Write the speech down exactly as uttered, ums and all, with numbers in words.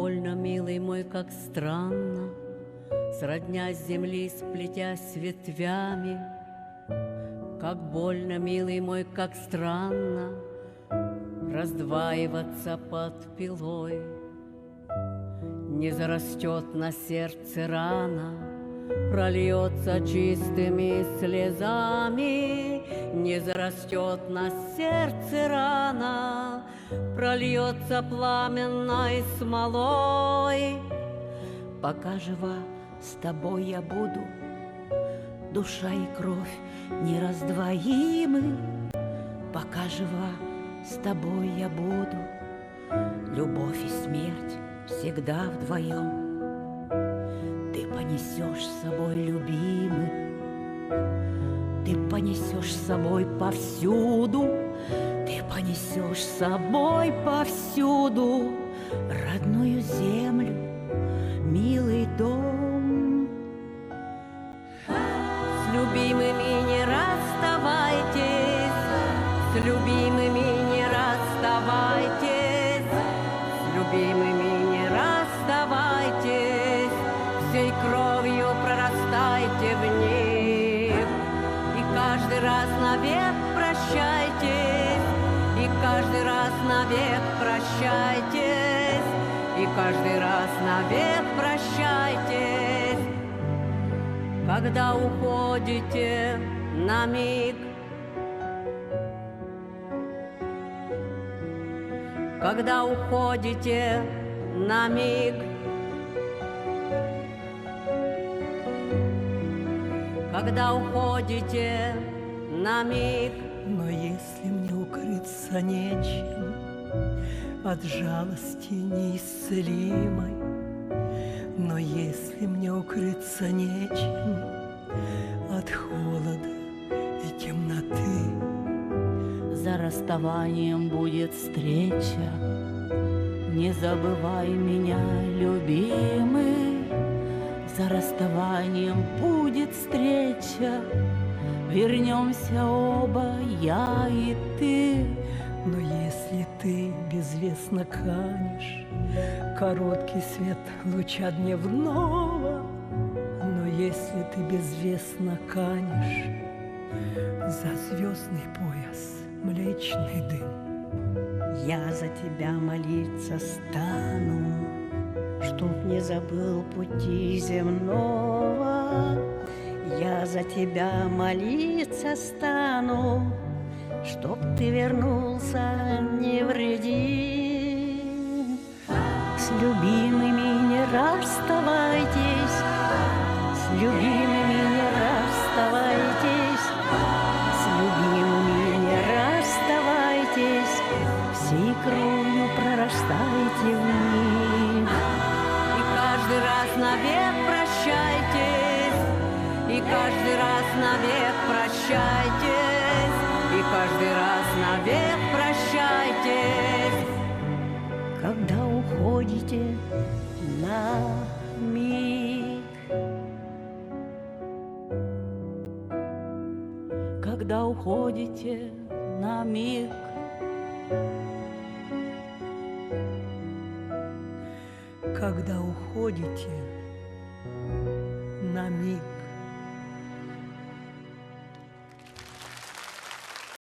больно, милый мой, как странно, сродня с земли сплетясь с ветвями. Как больно, милый мой, как странно раздваиваться под пилой. Не зарастет на сердце рана, прольется чистыми слезами. Не зарастет на сердце рана, прольется пламенной смолой. Пока жива, с тобой я буду, душа и кровь нераздвоимы. Пока жива, с тобой я буду, любовь и смерть всегда вдвоем. Ты понесешь с собой, любимый, ты понесешь с собой повсюду, ты понесешь с собой повсюду родную землю, милый дом. С любимыми не расставайтесь, с любимыми не расставайтесь, с любимыми не расставайтесь, всей кровью прорастайте в них. И каждый раз навек прощайтесь, и каждый раз навек прощайтесь, и каждый раз навек прощайтесь. Когда уходите на миг, когда уходите на миг, когда уходите на миг. Но если мне укрыться нечем от жалости неисцелимой, но если мне укрыться нечем от холода и темноты, за расставанием будет встреча. Не забывай меня, любимый, за расставанием будет встреча. Вернемся оба, я и ты. Но если ты безвестно канешь, короткий свет луча дневного, но если ты безвестно канешь за звездный пояс млечный дым, я за тебя молиться стану, чтоб не забыл пути земного. Я за тебя молиться стану, чтоб ты вернулся невредим. С любимыми не расставайтесь, с любимыми не расставайтесь, с любимыми не расставайтесь, всей кровью прорастайте в них. И каждый раз навек прощайтесь, и каждый раз навек прощайтесь, и каждый раз навек прощайтесь. Когда уходите на миг, когда уходите на миг, когда уходите на миг.